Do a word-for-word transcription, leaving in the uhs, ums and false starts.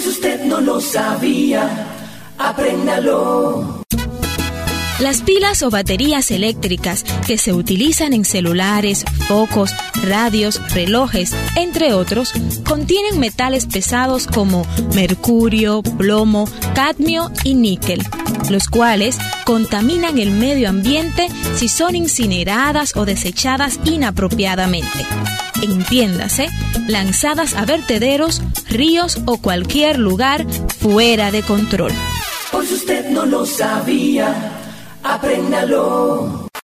si usted no lo sabía, apréndalo. Las pilas o baterías eléctricas que se utilizan en celulares, focos, radios, relojes, entre otros, contienen metales pesados como mercurio, plomo, cadmio y níquel, los cuales contaminan el medio ambiente si son incineradas o desechadas inapropiadamente. Entiéndase, lanzadas a vertederos, ríos o cualquier lugar fuera de control. Por si usted no lo sabía, apréndalo.